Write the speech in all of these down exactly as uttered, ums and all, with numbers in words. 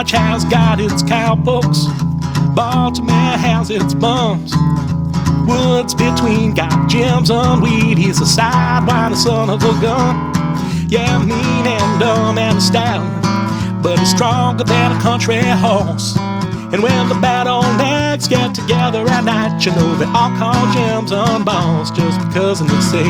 Dodge has got its cowpokes, Baltimore has its bums. Woods between got Jim's on weed. He's a sidewinder son of a gun. Yeah, mean and dumb and a stallion, but he's stronger than a country horse. And when the bad old nags get together at night, you know they all call Jim's on balls just because they say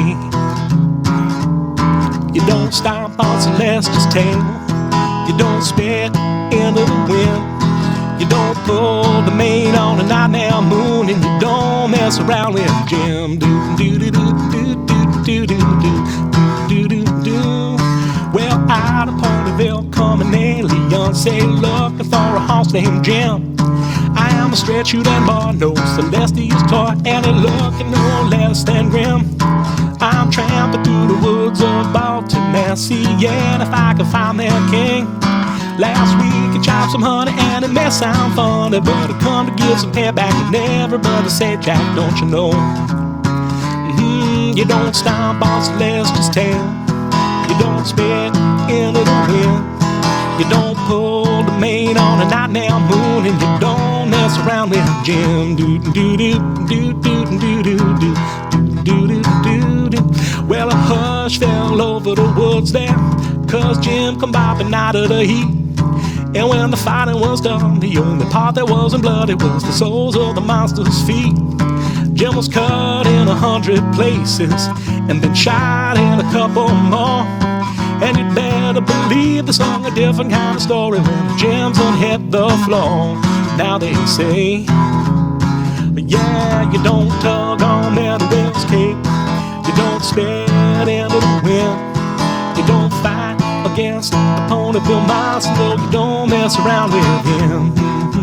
you don't stomp on Celeste's tail, you don't spit into the wind, you don't pull the mane on a night-now moon, and you don't mess around with Jim. Do do do do do do do do do do do. Well, out of Ponyville, coming in Leon, say looking for a horse named Jim. I am a straight shooting boy, no Celestia's toy, and it looking no less than grim. I'm tramping through the woods of Baltimore, seeing if I can find their king. Last week I chopped some honey and it may sound funny, but I come to give some payback and everybody said, Jack, don't you know? Mm-hmm, you don't stomp on Celeste's tail, you don't spit into the wind, you don't pull the mane on a night-now moon, and you don't mess around with Jim. Do do do do do do do do do do do do. Well, a hush fell over the woods there, 'cause Jim come bopping out of the heat. And when the fighting was done, the only part that wasn't bloody was the soles of the monster's feet. Jim was cut in a hundred places and then shot in a couple more. And you'd better believe the song a different kind of story when Jim's done hit the floor. Now they say, yeah, you don't tug on that Will's cape, you don't spit into the wind, you don't fight against the Ponyville monster, no, you don't mess around with him.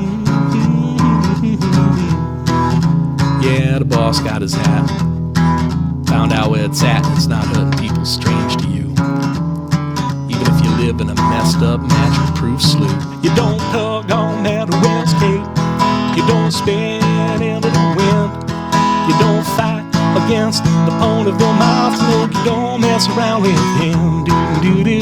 Yeah, the boss got his hat, found out where it's at, it's not hurting people strange to you, even if you live in a messed up mattress-proof slough. You don't tug on that Will's cape, you don't spit into the wind, you don't fight against the Ponyville monster, no, you don't mess around with him. Do do do